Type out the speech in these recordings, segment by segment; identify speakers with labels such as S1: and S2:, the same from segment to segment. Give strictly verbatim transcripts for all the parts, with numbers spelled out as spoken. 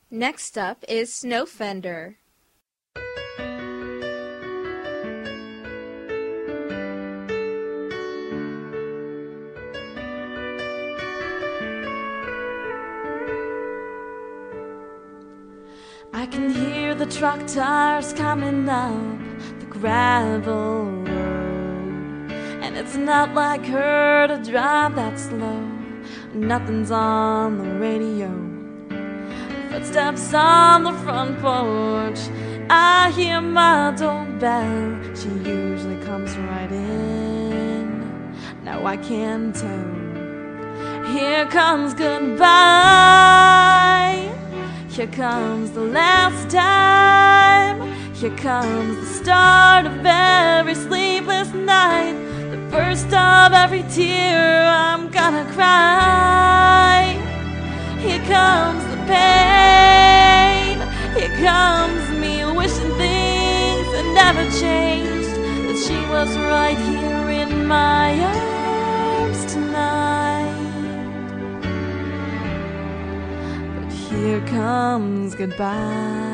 S1: Next up is Snowfender.
S2: I can hear the truck tires coming up the gravel road, and it's not like her to drive that slow. Nothing's on the radio. Footsteps on the front porch. I hear my doorbell. She usually comes right in. Now I can tell. Here comes goodbye. Here comes the last time. Here comes the start of every sleepless night. The first of every tear I'm gonna cry. Here comes the pain. Here comes me wishing things had never changed, that she was right here in my arms tonight. But here comes goodbye.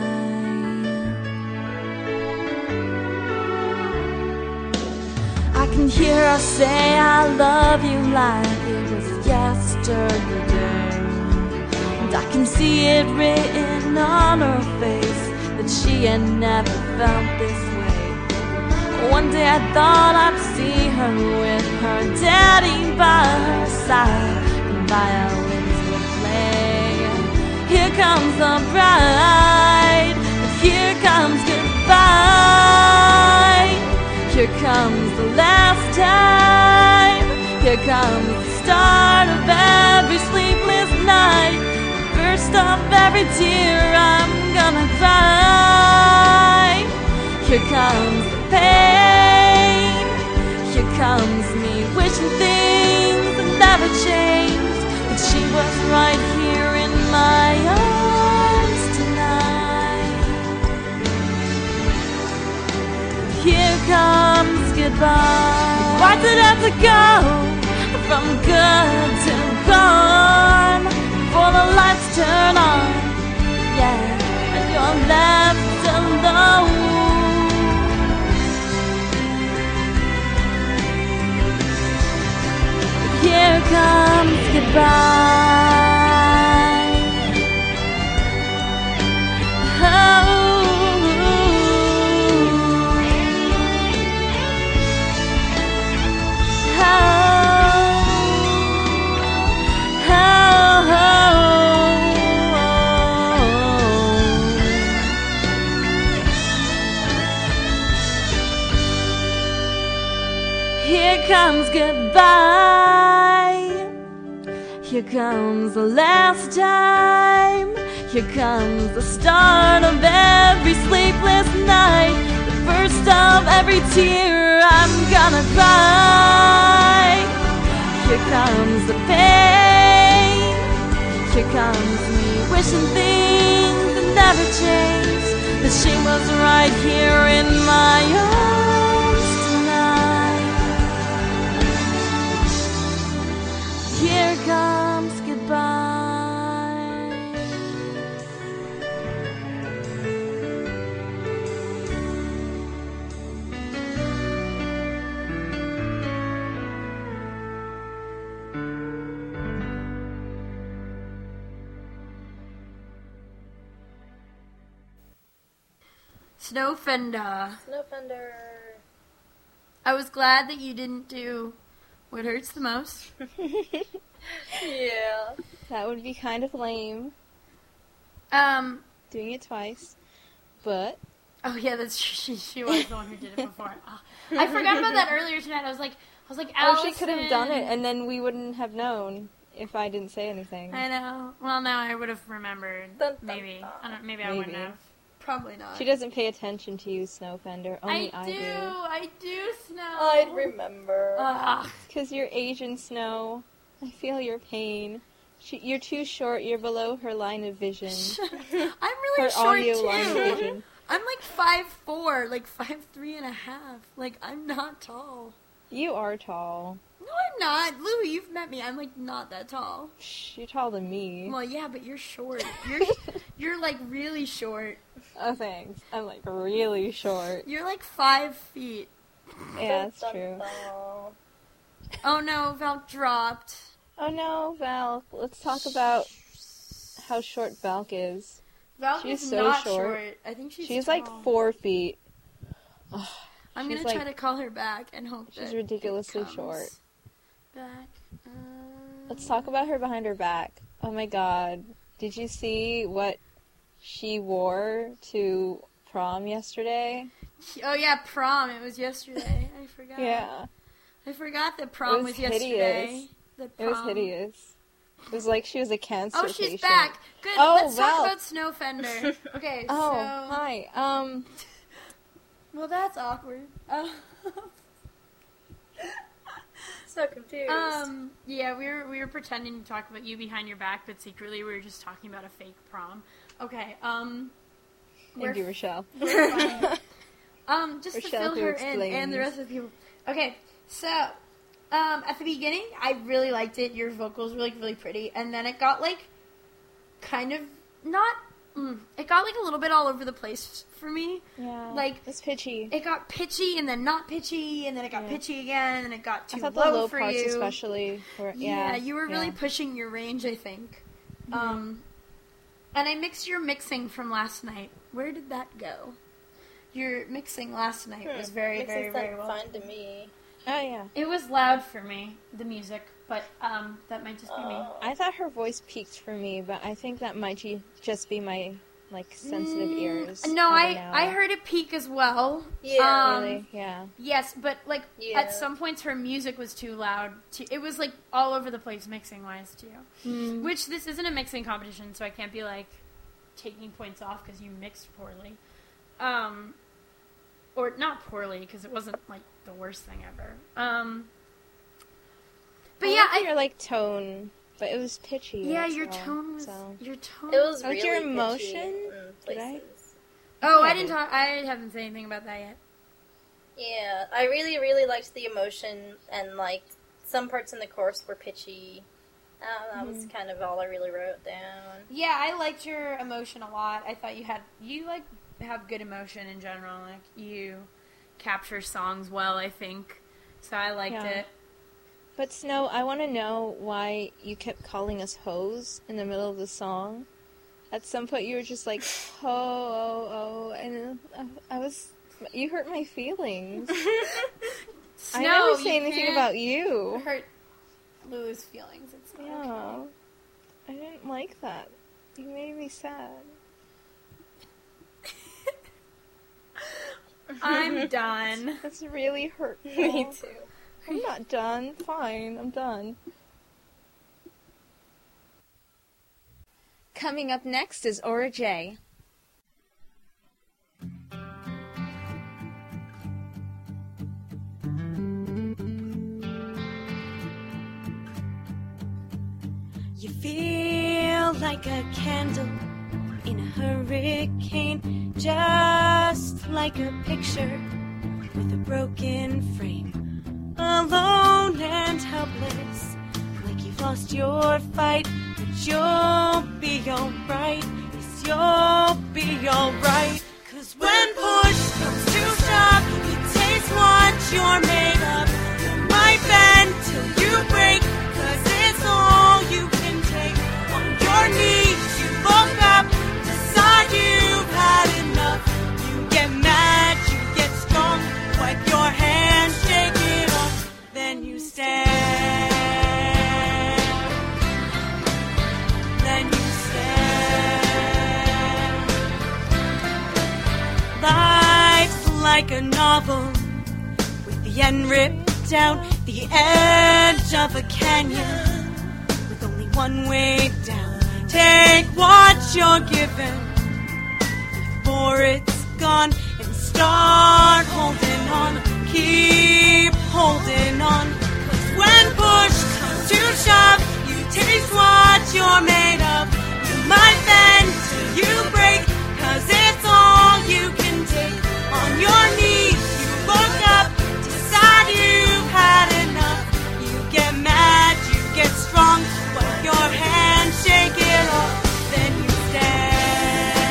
S2: I can hear her say I love you like it was yesterday, and I can see it written on her face that she had never felt this way. One day I thought I'd see her with her daddy by her side, and violins would play. Here comes the bride, but here comes goodbye. Here comes the last time. Here comes the start of every sleepless night. First of every tear I'm gonna cry. Here comes the pain. Here comes me wishing things had never changed, that she was right here in my arms tonight. Here comes goodbye. Why did I have to go from good to gone before the lights turn on? Yeah, and you're left alone. Here comes goodbye. Oh. Here comes goodbye. Here comes the last time. Here comes the start of every sleepless night. The first of every tear I'm gonna cry. Here comes the pain. Here comes me wishing things had never changed, that she was right here in my arms tonight. Here comes goodbye.
S1: Snowfender.
S3: Snowfender.
S1: I was glad that you didn't do What Hurts the Most.
S3: Yeah.
S4: That would be kind of lame,
S1: Um,
S4: doing it twice. But
S1: oh yeah, that's she, she was the one who did it before. Oh, I forgot about that earlier tonight. I was like, I was like,
S4: oh,
S1: Allison.
S4: she could have done it, and then we wouldn't have known if I didn't say anything.
S1: I know. Well, now I would have remembered.
S3: Dun, dun,
S1: maybe.
S3: dun.
S1: I don't. Maybe, I
S4: Maybe.
S1: wouldn't have. Probably not.
S4: She doesn't pay attention to you, Snowfender. Only I,
S1: I do. I do, Snow.
S3: I'd remember.
S1: Ugh.
S4: Because you're Asian, Snow. I feel your pain. She, you're too short. You're below her line of vision.
S1: I'm really
S4: Her
S1: short
S4: audio
S1: too.
S4: line of vision.
S1: I'm like five four, like five three and a half. Like I'm not tall.
S4: You are tall.
S1: No, I'm not. Louie, you've met me. I'm like not that tall.
S4: Shh, you're taller than me.
S1: Well, yeah, but you're short. You're you're like really short.
S4: Oh, thanks. I'm like really short.
S1: You're like five feet.
S4: Yeah, that's
S3: Dun,
S4: true.
S3: dun, dun.
S1: Oh no, Val dropped.
S4: Oh no, Val. Let's talk about how short Valk is.
S1: Val
S4: She's
S1: is
S4: so
S1: not
S4: short.
S1: short. I think she's
S4: She's
S1: tall.
S4: like four feet. Oh,
S1: I'm
S4: she's
S1: gonna try
S4: like-
S1: to call her back and hope
S4: she's
S1: that
S4: ridiculously
S1: it comes
S4: short.
S1: Back. Uh,
S4: Let's talk about her behind her back. Oh my god. Did you see what she wore to prom yesterday?
S1: Oh yeah, prom. It was yesterday. I forgot.
S4: Yeah.
S1: I forgot that prom
S4: was
S1: was, yesterday.
S4: hideous.
S1: That
S4: It was
S1: prom-
S4: hideous. It was like she was a cancer
S1: Oh, she's
S4: patient.
S1: back. Good.
S4: Oh,
S1: Let's
S4: Val.
S1: talk about Snow Fender. Okay,
S4: Oh,
S1: so
S4: hi. Um,
S1: well, that's awkward. Uh,
S3: So confused.
S1: um, yeah, we were we were pretending to talk about you behind your back, but secretly we were just talking about a fake prom. Okay. Um.
S4: thank
S1: we're
S4: you, Rochelle.
S1: We're fine. Um, just
S4: Rochelle,
S1: to
S4: who
S1: fill her in and the
S4: explains.
S1: rest of the people. Okay, so um, at the beginning, I really liked it. Your vocals were like really pretty, and then it got like kind of not. Mm, it got like a little bit all over the place for me.
S4: Yeah.
S1: Like,
S4: it's pitchy.
S1: It got pitchy, and then not pitchy, and then it got
S4: Yeah.
S1: pitchy again, and it got too
S4: I thought
S1: low,
S4: the low
S1: for
S4: parts
S1: you.
S4: especially were,
S1: Yeah,
S4: yeah.
S1: you were really
S4: yeah.
S1: pushing your range, I think.
S4: Mm-hmm.
S1: Um, and I mixed your mixing from last night. Where did that go? Your mixing last night was very,
S3: Makes
S1: very,
S3: it
S1: very
S3: sound
S1: well.
S3: fine to me.
S4: Oh, yeah.
S1: It was loud for me, the music, but um, that might just be me.
S3: Oh.
S4: I thought her voice peaked for me, but I think that might ju- just be my, like, sensitive
S1: Mm,
S4: ears.
S1: No,
S4: I,
S1: I
S4: don't know.
S1: I heard it peak as well.
S3: Yeah.
S1: Um,
S4: Really? Yeah.
S1: Yes, but like
S3: Yeah.
S1: at some points her music was too loud. To, it was like all over the place mixing wise too.
S4: Mm.
S1: Which this isn't a mixing competition, so I can't be like taking points off because you mixed poorly. Um, or not poorly because it wasn't like the worst thing ever. Um, but
S4: I
S1: yeah,
S4: like
S1: I,
S4: your, like, tone, but it was pitchy.
S1: yeah,
S4: as
S1: your
S4: well,
S1: tone was
S4: so.
S1: your tone.
S3: It was
S4: Like
S3: really
S4: your
S3: pitchy
S4: emotion?
S3: in
S4: Did I?
S3: places.
S1: Oh, I
S4: Yeah.
S1: didn't talk. I haven't said anything about that yet.
S3: Yeah, I really, really liked the emotion, and like some parts in the chorus were pitchy. Uh, that was kind of all I really wrote down.
S1: Yeah, I liked your emotion a lot. I thought you had you like have good emotion in general. Like you capture songs well, I think. So I liked
S4: Yeah.
S1: it.
S4: But Snow, I want to know why you kept calling us hoes in the middle of the song. At some point, you were just like, ho, oh, oh, and I, I was, you hurt my feelings. I
S1: Snow,
S4: never say
S1: you
S4: anything
S1: can't
S4: about you.
S1: hurt Lulu's feelings. It's not
S4: Yeah,
S1: okay.
S4: I didn't like that. You made me sad.
S1: I'm done.
S4: That's really hurtful.
S3: Me too.
S4: I'm not done. Fine, I'm done. Coming up next is Aura J.
S2: You feel like a candle in a hurricane, just like a picture with a broken frame. Alone and helpless, like you've lost your fight, but you'll be alright. Yes, you'll be alright. Cause when push comes to shove, you taste what you're made of. You might bend till you break, cause it's all you can take. On your knees, you look up, decide you've had enough. You get mad, you get strong, wipe your hands, shake it off, then you stand. Then you stand. Life's like a novel with the end ripped out, the edge of a canyon with only one way down. Take what you're given before it's gone and start holding on. Keep holding on. Cause when push comes to shove, you taste what you're made of. You might bend till you break, cause it's all you can take. On your knees, you look up, decide you've had enough. You get mad, you get strong, wipe your hands, shake it off, then you stand.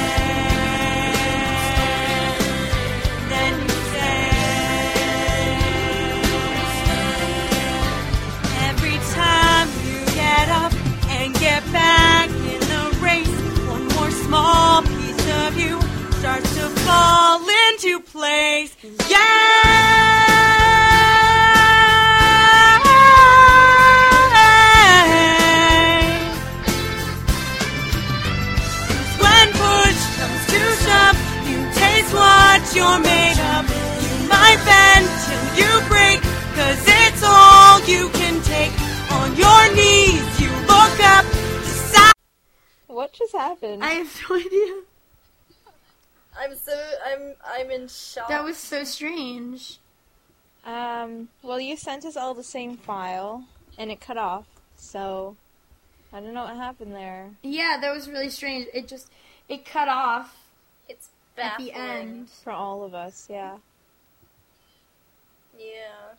S2: place. Yeah! When push comes to shove, you taste what you're made of. You might bend till you break, cause it's all you can take. On your knees, you look up to side.
S4: What just happened?
S1: I have no idea.
S3: I'm so I'm I'm in shock.
S1: That was so strange.
S4: Um, well, you sent us all the same file, and it cut off, so I don't know what happened there.
S1: Yeah, that was really strange. It just, it cut off
S3: It's
S1: at
S3: baffling.
S1: the end.
S4: For all of us, yeah.
S3: Yeah.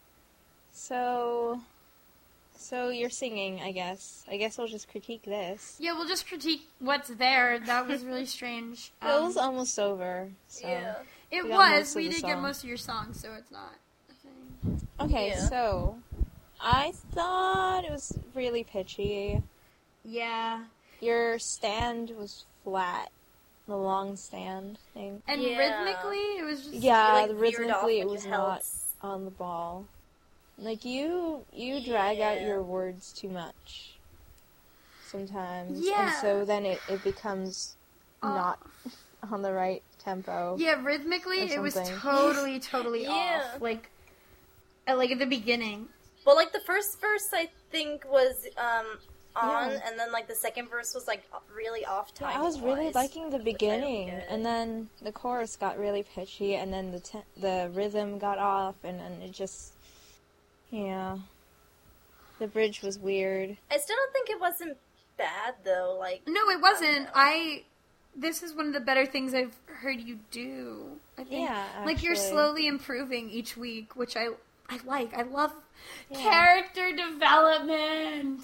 S4: So, so you're singing, I guess. I guess we'll just critique this.
S1: Yeah, we'll just critique what's there. That was really strange.
S4: It was
S1: Um,
S4: almost over, so.
S3: Yeah.
S1: it
S4: we got most
S1: was.
S4: of
S1: We
S4: the
S1: did get
S4: song.
S1: most of your songs, so it's not a thing.
S4: Okay,
S3: Yeah.
S4: so, I thought it was really pitchy.
S1: Yeah.
S4: Your stand was flat. The long stand thing.
S1: And
S3: Yeah.
S1: rhythmically, it was just...
S4: Yeah,
S3: You, like,
S4: the
S3: veered off
S4: rhythmically it
S3: when you
S4: was
S3: held
S4: not
S3: s-
S4: on the ball. Like, you, you drag out
S3: Yeah.
S4: your words too much. Sometimes.
S1: Yeah.
S4: And so then it, it becomes
S1: Oh.
S4: not on the right tempo.
S1: Yeah, rhythmically,
S4: Or
S1: it was
S4: something.
S1: totally, totally
S3: Yeah.
S1: off. Like, at, like at the beginning.
S3: Well, like the first verse I think was um on,
S4: Yeah.
S3: and then like the second verse was like really off
S4: Yeah,
S3: time.
S4: I was really liking the
S3: which I don't
S4: beginning,
S3: get.
S4: and then the chorus got really pitchy, and then the te- the rhythm got off, and, and it just, yeah, the bridge was weird.
S3: I still don't think it wasn't bad though. Like
S1: No, it wasn't. I... This is one of the better things I've heard you do. I think.
S4: Yeah,
S1: Like, you're
S4: actually.
S1: slowly improving each week, which I I like. I love
S4: Yeah.
S1: character development.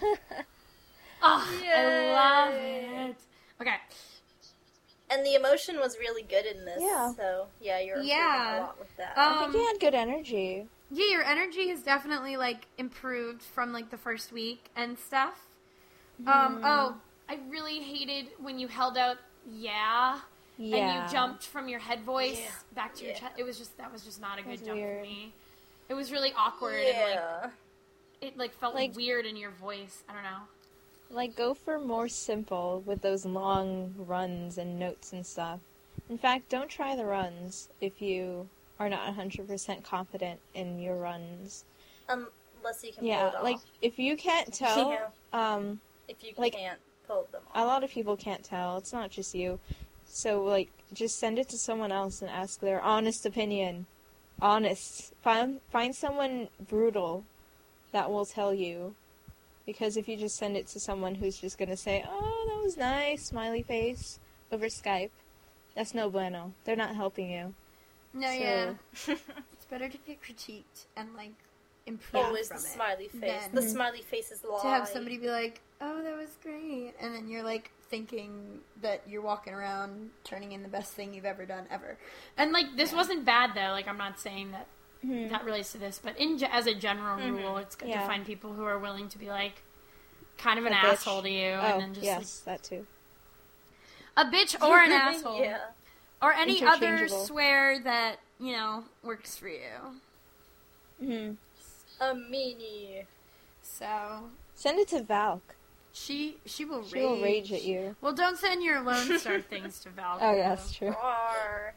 S1: Oh, I
S3: Yay.
S1: love it. Okay.
S3: and the emotion was really good in this.
S4: Yeah.
S3: So yeah, you're improving
S1: Yeah.
S3: a lot with that.
S4: I
S1: Um,
S4: think you had good energy.
S1: Yeah, your energy has definitely like improved from like the first week and stuff. Um, oh, I really hated when you held out yeah,
S4: Yeah.
S1: and you jumped from your head voice
S3: Yeah.
S1: back to your
S3: Yeah.
S1: chest. It was just that was just not a good
S4: That's
S1: jump
S4: weird.
S1: for me. It was really awkward and like
S3: yeah.
S1: it like felt
S4: Like-
S1: weird in your voice. I don't know.
S4: Like, go for more simple with those long runs and notes and stuff. In fact, don't try the runs if you are not one hundred percent confident in your runs.
S3: Unless you can pull
S4: Yeah,
S3: it off.
S4: like, if you can't tell,
S3: Yeah.
S4: um,
S3: if you
S4: like-
S3: can't pull them off.
S4: a lot of people can't tell. It's not just you. So, like, just send it to someone else and ask their honest opinion. Honest. Find, find someone brutal that will tell you. Because if you just send it to someone who's just gonna say, oh, that was nice, smiley face, over Skype, that's no bueno. They're not helping you.
S1: No,
S4: So-
S1: yeah, it's better to get critiqued and like improve
S3: Always
S1: from
S3: the
S1: it.
S3: smiley face.
S1: Then-
S3: The smiley face is lie.
S1: To have somebody be like, "Oh, that was great," and then you're like thinking that you're walking around turning in the best thing you've ever done ever. And like this wasn't bad though. Like I'm not saying that
S4: Mhm.
S1: that relates to this, but in ge- as a general
S3: Mhm.
S1: rule, it's good
S4: Yeah.
S1: to find people who are willing to be like kind of an
S4: A bitch.
S1: asshole to you,
S4: Oh,
S1: and then just
S4: yes, that too.
S1: like, a bitch or an asshole,
S3: Yeah.
S1: or any other
S4: Interchangeable.
S1: swear that you know works for you.
S4: hmm
S3: A meanie.
S1: So
S4: Send it to Valk.
S1: she she will
S4: She
S1: rage.
S4: will rage at you.
S1: Well, don't send your Lone Star things to Val.
S4: Oh, yeah, that's true.
S3: Or...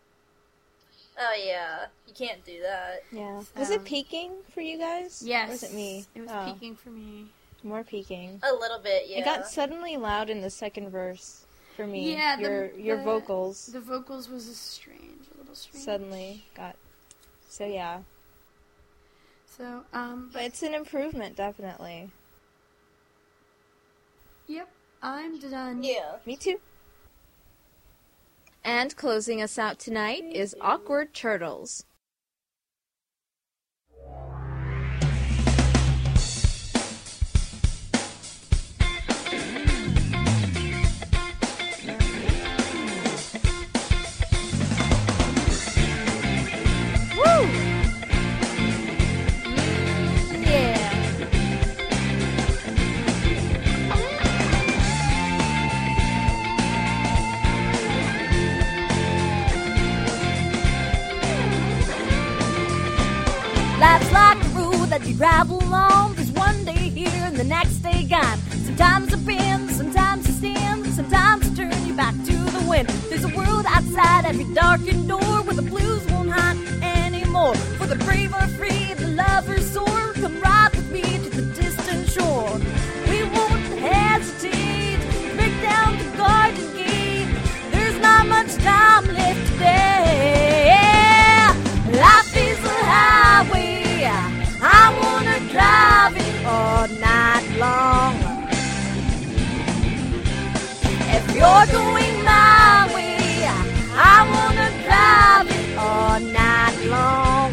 S3: Oh yeah, you can't do that.
S4: Yeah. Was
S1: Um,
S4: it peaking for you guys?
S1: Yes.
S4: Or was it me?
S1: It was
S4: Oh,
S1: peaking for me.
S4: more peaking.
S3: A little bit, yeah.
S4: It got suddenly loud in the second verse for me.
S1: Yeah, the-
S4: your your
S1: the-
S4: vocals
S1: The vocals was a strange, a little strange.
S4: suddenly got. So yeah,
S1: So, um,
S4: but it's an improvement, definitely.
S1: yep, I'm done.
S3: Yeah.
S4: Me too. And closing us out tonight is Awkward Turtles.
S2: travel on. There's one day here and the next day gone. Sometimes I bend, sometimes I stand, sometimes I turn you back to the wind. There's a world outside every darkened door where the blues won't haunt anymore. For the brave are free, the lovers soar. Come ride with me to the distant shore. We won't hesitate to break down the garden gate. There's not much time left today. Life is a highway, I wanna drive it all night long. If you're going my way, I wanna drive it all night long.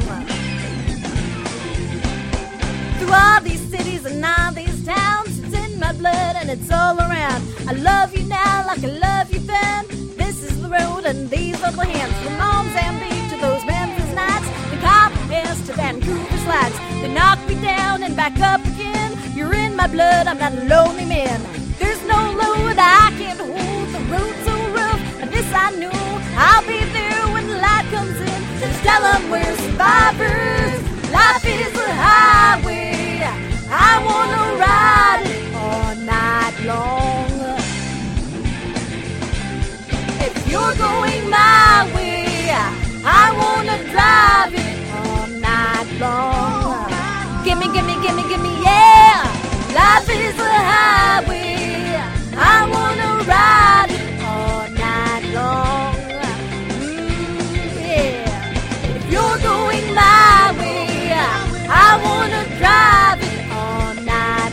S2: Through all these cities and all these towns, it's in my blood and it's all around. I love you now like I love you then. This is the road and these are the hands. From Mozambique to those Memphis nights, the Copperheads to Vancouver slides. They knock me down and back up again. You're in my blood, I'm not a lonely man. There's no load I can't hold, the road's so rough, and this I know. I'll be there when the light comes in. Just tell them we're survivors. Life is a highway, I wanna ride it all night long. If you're going my way, I wanna drive it all night long. Gimme, gimme, gimme, gimme, yeah. Life is a highway, I wanna ride it all night long. Mm, yeah. If you're going my way, I wanna drive it all night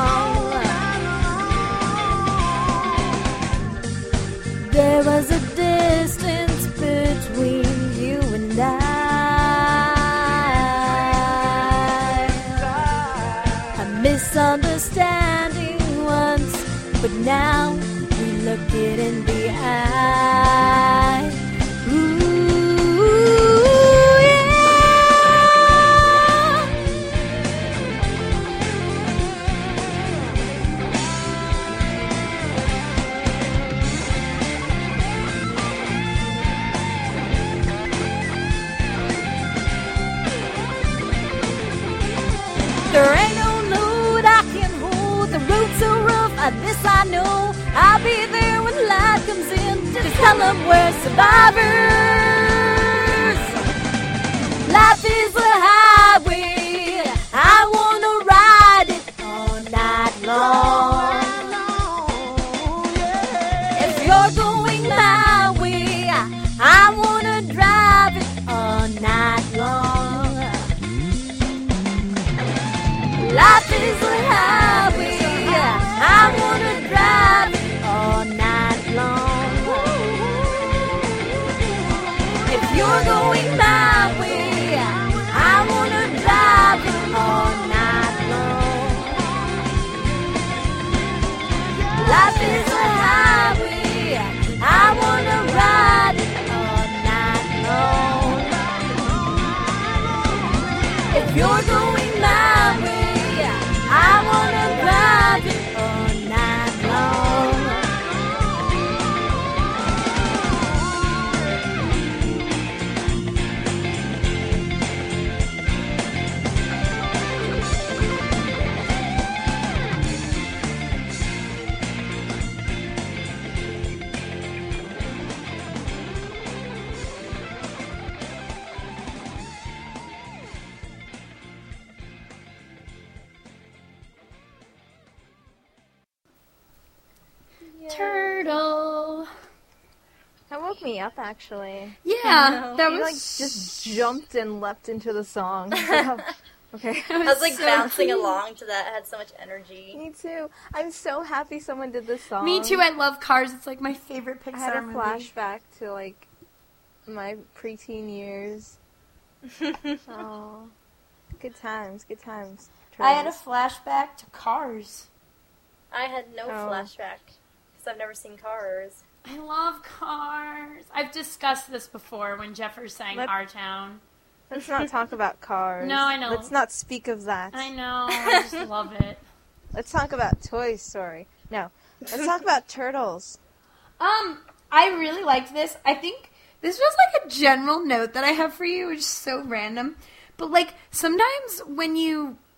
S2: long. There was a distance between you and I. A misunderstanding once, but now we look it in the eye. Ooh, yeah. There ain't no load I can hold, the road's so rough, uh, this I know. I'll be there when the light comes in, just tell them we're survivors. Life is a highway, I wanna ride it all night long. If you're going my way, I wanna drive it all night long. Life is a highway, I wanna drive it all night long. If you're going my way, I wanna drive it all night long. Life is a highway, I wanna ride it all night long. If you're going my way, I wanna drive it all night long.
S1: Turtle.
S4: That woke me up, actually.
S1: Yeah, that
S4: She,
S1: was
S4: like, just jumped and leapt into the song. Oh, okay.
S3: I was like
S1: so
S3: bouncing
S1: cute.
S3: along to that. It had so much energy.
S4: Me too. I'm so happy someone did this song.
S1: Me too. I love Cars. It's like my favorite Pixar
S4: I had a
S1: movie.
S4: flashback to, like, my preteen years. Oh, good times, good times.
S1: I had a flashback to Cars.
S3: I had no
S4: Oh.
S3: flashback because I've never seen Cars.
S1: I love Cars. I've discussed this before when Jeffers sang
S4: Let-
S1: Our Town.
S4: Let's not talk about Cars.
S1: No, I know.
S4: Let's not speak of that.
S1: I know. I just love it.
S4: Let's talk about Toy Story. No, let's talk about Turtles.
S1: Um, I really liked this. I think this was like a general note that I have for you, which is so random. But like sometimes when you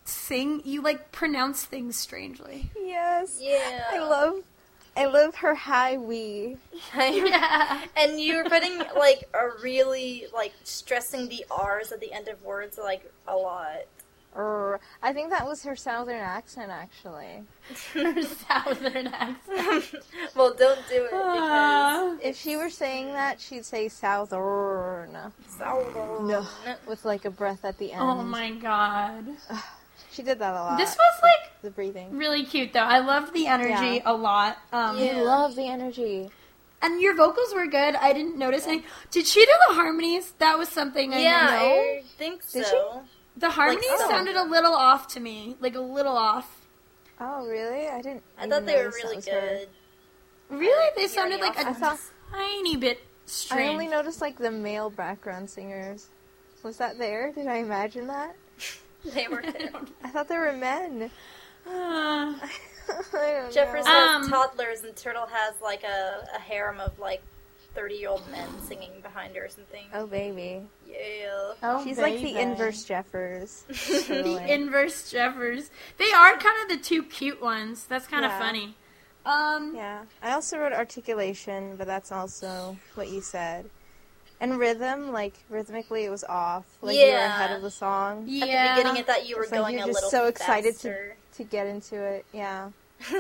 S1: sing, you like pronounce things strangely.
S4: Yes.
S3: Yeah.
S4: I love, I love her high wee.
S1: Yeah.
S3: And you were putting, like, a really, like, stressing the R's at the end of words, like, a lot.
S4: Er, I think that was her southern accent, actually.
S1: Her southern accent.
S3: Well, don't do it, because...
S1: Uh,
S4: If she were saying that, she'd say southern.
S3: No.
S4: With like a breath at the end.
S1: oh my god.
S4: She did that a lot.
S1: This was like
S4: The breathing.
S1: really cute though. I loved the energy
S4: Yeah.
S1: a lot. Um,
S3: Yeah.
S4: I love the energy.
S1: And your vocals were good. I didn't notice any. Did she do the harmonies? That was something I
S3: Yeah,
S1: didn't know.
S3: I think so.
S4: Did she?
S1: The harmonies
S3: some.
S1: sounded a little off to me. Like a little off.
S4: Oh, really? I didn't.
S3: I
S4: even
S3: thought they were
S4: notice that
S3: really
S4: was her.
S3: good.
S1: Really? They
S3: Yeah,
S1: sounded like
S3: yeah.
S1: a
S4: I thought-
S1: tiny bit
S4: I
S1: strange.
S4: only noticed like the male background singers. Was that there? Did I imagine that?
S3: They were good.
S1: I
S4: I thought they were men.
S1: don't know.
S4: I don't
S3: Jeffers
S4: know.
S3: has
S1: Um,
S3: toddlers, and Turtle has, like, a, a harem of, like, thirty-year-old men singing behind her or something.
S4: Oh, baby.
S3: Yeah.
S1: Oh,
S4: She's like the
S1: baby.
S4: inverse Jeffers.
S1: The
S4: Totally.
S1: inverse Jeffers. They are kind of the two cute ones. That's kind of
S4: Yeah.
S1: funny. Um,
S4: Yeah. I also wrote articulation, but that's also what you said. And rhythm, like, rhythmically it was off. Like, you were
S3: Yeah.
S4: ahead of the song.
S1: yeah.
S3: At the beginning, I thought you were
S4: It's like
S3: going
S4: you're
S3: a
S4: just
S3: little
S4: so excited to-
S3: faster.
S4: To get into it, yeah.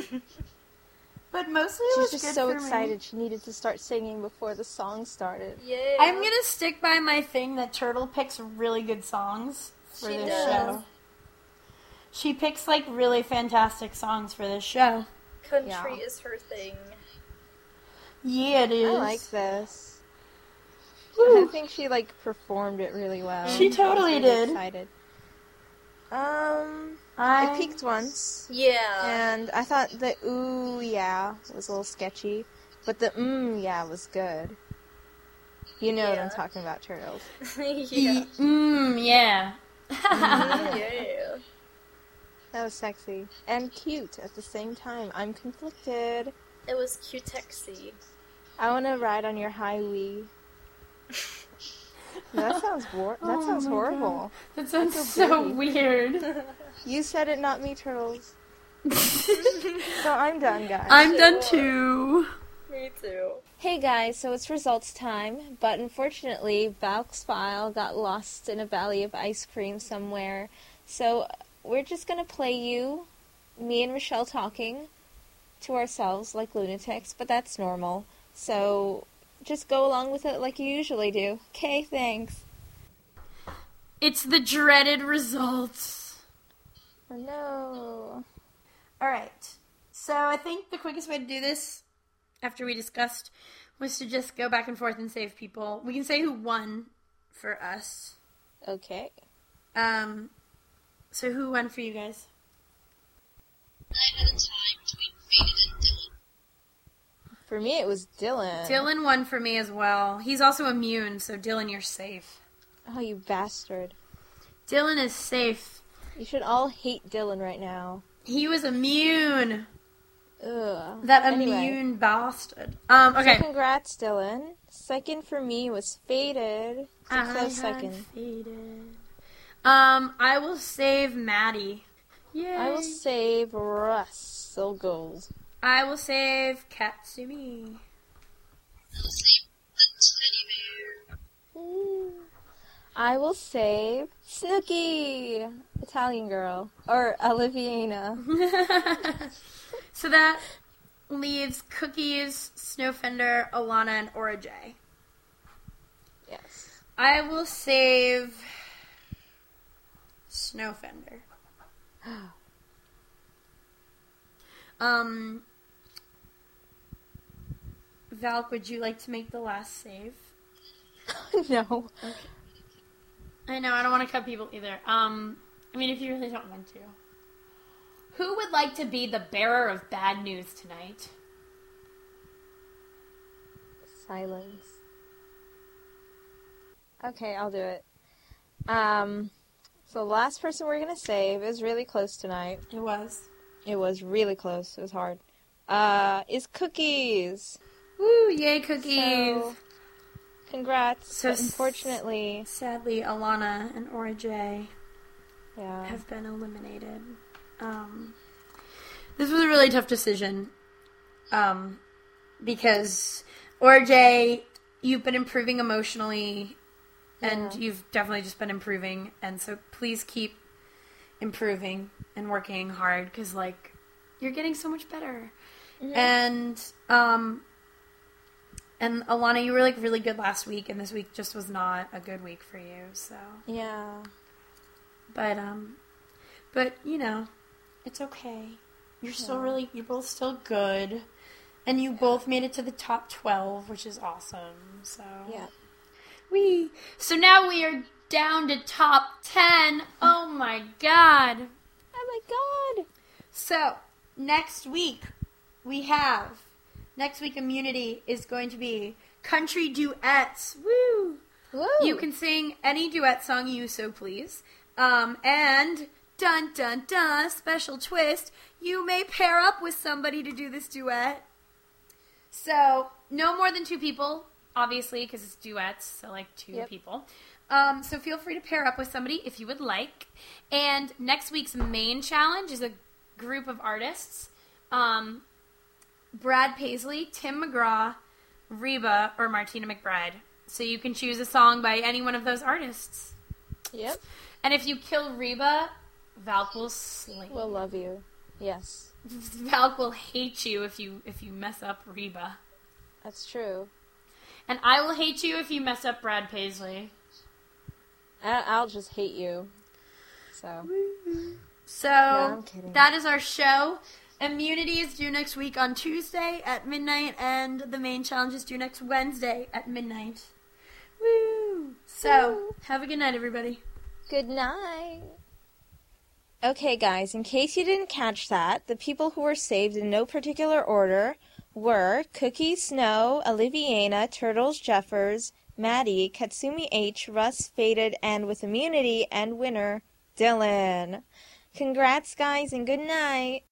S1: But mostly it
S4: She
S1: was
S4: was just
S1: good
S4: so
S1: for me.
S4: excited she needed to start singing before the song started.
S3: Yeah.
S1: I'm gonna stick by my thing that Turtle picks really good songs for
S3: She
S1: this
S3: does.
S1: show. She picks like really fantastic songs for this show.
S3: Country
S4: Yeah.
S3: is her thing.
S1: Yeah, it is.
S4: I like this.
S1: Woo.
S4: I think she, like, performed it really well.
S1: She totally
S4: I was really
S1: did.
S4: Excited. Um,
S1: I
S4: I peaked once.
S3: Yeah.
S4: And I thought the ooh yeah was a little sketchy, but the mm yeah was good. You know what I'm
S3: Yeah.
S4: talking about, Turtles.
S3: yeah.
S1: Mm, yeah.
S3: yeah.
S4: That was sexy and cute at the same time. I'm conflicted.
S3: It was cutexy.
S4: I want to ride on your high wee. That sounds war- that
S1: Oh
S4: sounds
S1: my
S4: horrible.
S1: That sounds
S4: so
S1: so
S4: dirty.
S1: weird.
S4: You said it, not me, Turtles. So I'm done, guys.
S1: I'm done too.
S3: Me too.
S4: Hey guys, so it's results time, but unfortunately, Valk's file got lost in a valley of ice cream somewhere. So we're just gonna play you, me and Rochelle talking to ourselves like lunatics, but that's normal. So just go along with it like you usually do. Okay, thanks.
S1: It's the dreaded results.
S4: Oh no.
S1: Alright. So I think the quickest way to do this, after we discussed, was to just go back and forth and save people. We can say who won for us.
S4: Okay.
S1: Um, so who won for you guys?
S5: I had a tie between Faded and Dylan.
S4: For me, it was Dylan.
S1: Dylan won for me as well. He's also immune, so Dylan, you're safe.
S4: Oh, you bastard.
S1: Dylan is safe.
S4: You should all hate Dylan right now.
S1: He was immune.
S4: Ugh.
S1: That
S4: Anyway.
S1: immune bastard. Um, okay.
S4: So congrats, Dylan. Second for me was Faded. So
S1: I
S4: close
S1: had
S4: second.
S1: faded. Um, I will save Maddie. Yay.
S4: I will save Russell Gold.
S1: I will save Katsumi.
S5: I'll save the teddy bear.
S4: Ooh. I will save Snooky, Italian girl, or Oliviana.
S1: So that leaves Cookies, Snowfender, Alana, and Aura J.
S4: Yes.
S1: I will save Snowfender. um, Valk, would you like to make the last save?
S4: No.
S1: I know, I don't want to cut people either. Um, I mean, if you really don't want to. Who would like to be the bearer of bad news tonight?
S4: Silence. Okay, I'll do it. Um, so the last person we're gonna save is really close tonight.
S1: It was.
S4: It was really close. It was hard. Uh, is Cookies.
S1: Woo, yay, Cookies!
S4: So, congrats.
S1: So
S4: but unfortunately,
S1: Sadly, Alana and Aura J
S4: Yeah.
S1: have been eliminated. Um, this was a really tough decision. Um, because R J, you've been improving emotionally, and
S4: Yeah.
S1: you've definitely just been improving, and so please keep improving and working hard, because, like, you're getting so much better.
S4: Mhm.
S1: And, um, and Alana, you were, like, really good last week, and this week just was not a good week for you, so.
S4: Yeah.
S1: But, um, but, you know, it's okay. You're still
S4: Yeah.
S1: really, you're both still good. And you both made it to the top twelve, which is awesome, so.
S4: Yeah.
S1: Wee. So now we are down to top ten. Oh my god.
S4: Oh my god!
S1: So, next week, we have, next week Immunity is going to be country duets. Woo!
S4: Woo!
S1: You can sing any duet song you so please. Um, and, dun dun dun, special twist, you may pair up with somebody to do this duet. So, no more than two people, obviously, because it's duets, so like two
S4: Yep.
S1: people. Um, so feel free to pair up with somebody if you would like. And next week's main challenge is a group of artists. Um, Brad Paisley, Tim McGraw, Reba, or Martina McBride. So you can choose a song by any one of those artists.
S4: Yep.
S1: And if you kill Reba, Valk will slay you.
S4: We'll love you. Yes.
S1: Valk will hate you if you if you mess up Reba.
S4: That's true.
S1: And I will hate you if you mess up Brad Paisley.
S4: I- I'll just hate you. So.
S1: So,
S4: I'm kidding.
S1: that is our show. Immunity is due next week on Tuesday at midnight, and the main challenge is due next Wednesday at midnight. Woo! So,
S4: Woo.
S1: have a good night, everybody.
S4: Good night. Okay, guys, in case you didn't catch that, the people who were saved in no particular order were Cookie, Snow, Oliviana, Turtles, Jeffers, Maddie, Katsumi H, Russ, Faded, and with Immunity, and winner, Dylan. Congrats, guys, and good night.